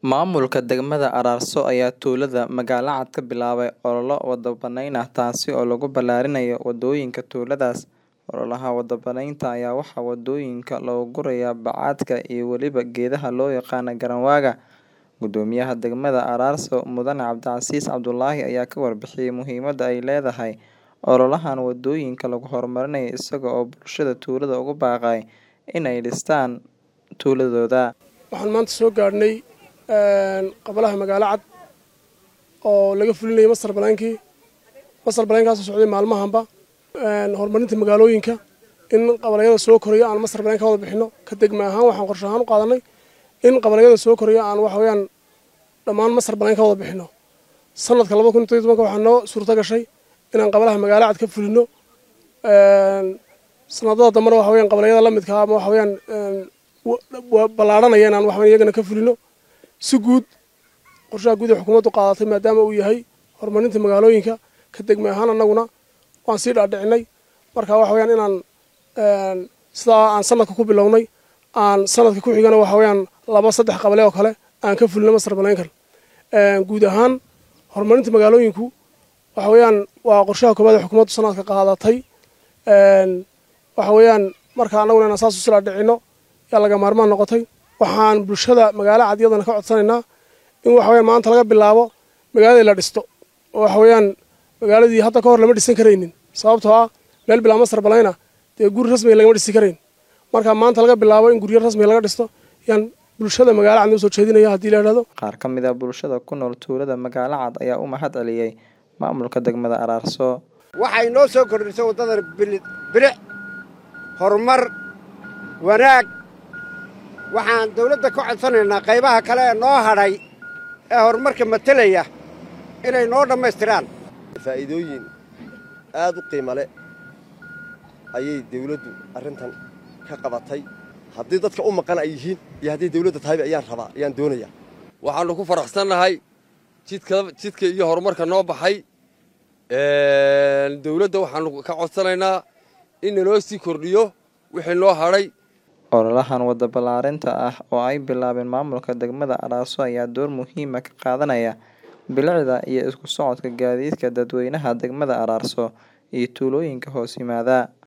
Maamulka degmada Ararso ayaa tuulada Magaalo Cad ka bilaabay olole wada banayn ah taasi oo lagu ballaarinayo wadooyinka tuuladaas. Ololaha wada banaynta ayaa waxaa wadooyinka loogu gurayaa bacaadka iyo weliba geedaha loo yaqaan garanwaaga. Gudoomiyaha degmada Ararso Mudane Cabdicasiis Cabdulaahi ayaa ka warbixiyay muhiimadda ay leedahay ololahan wadooyinka lagu horumarinayo isaga oo bulshada tuulada ugu baaqay in ay dhistaan tuuladooda. Waxaan maanta soo gaarnay qabalaha Magaalo Cad oo laga fulinayo masar balaankaas oo socday maalmahanba horumarinta magaalooyinka in qabalayada soo koraya aan masar balaan ka wada bixino ka degma ahaan waxaan qorshe ahaan u qaadanay in qabalayada soo koraya aan wax weeyaan dhammaan masar balaan ka wada bixino sanadka 2017 waxaa noo suurta gashay inaan qabalaha Magaalo Cad ka fulino sanadada dambe wax weeyaan qabalayada la midka ah ama wax weeyaan ballaaranaya inaan wax weeyaan iyagana ka fulino si guud qorshaha guud ee xukuumaddu qaadatay maadaama uu yahay horumarinta magaalooyinka ka degma ahaan annaguna waan sii dhaadhicinay marka wax weeyaan inaan sidaa aan sanadka ku bilownay aan sanadka ku xigana wax weeyaan 2-3 qabale oo kale aan ka fulino masar balaankan guud ahaan horumarinta magaalooyinku wax weeyaan waa qorshaha koobaad ee xukuumaddu sanadka qaadatay wax weeyaan marka annaguna inaan saas u sii dhaadhicino yaa laga maarmaan noqotay waxaan bulshada Magaalo Cad iyadana ka codsanaynaa in wax weeyaan maanta laga bilaabo magaalada la dhisto oo wax weeyaan magaaladii hadda ka hor lama dhisan kareynin sababtoo ah meel bilaa masar balayna dee guri rasmi lagama dhisi kareyn marka maanta laga bilaabo in guryo rasmi laga dhisto yaan bulshada Magaalo Cad soo jeedinaya haddii la yiraahdo. Qaar ka mid ah bulshada ku nool tuulada Magaalo Cad ayaa u mahad celiyay maamulka degmada Ararso. Waxay noo soo kordhisay wadada bilic horumar wanaag waxaan dawladda ka codsanaynaa qaybaha kale ee noo hadhay ee horumarka matalaya inay noo dhammaystiraan faa'iidooyin aad u qiimo leh ayay dawladdu arrintan ka qabatay haddii dadka u maqan ay yihiin iyo haddii dawladda tahayba ayaan doonayaa waxaannu ku faraxsannahay jidka iyo horumarka noo baxay dawladda waxaannu ka codsanaynaa in naloo sii kordhiyo wixii noo hadhay. Ololahan wada ballaarinta ah oo ay bilaabeen maamulka degmada Ararso ayaa door muhiim ah ka qaadanaya bilicda iyo isku socodka gaadiidka dadweynaha degmada Ararso iyo tuulooyinka hoos yimaada.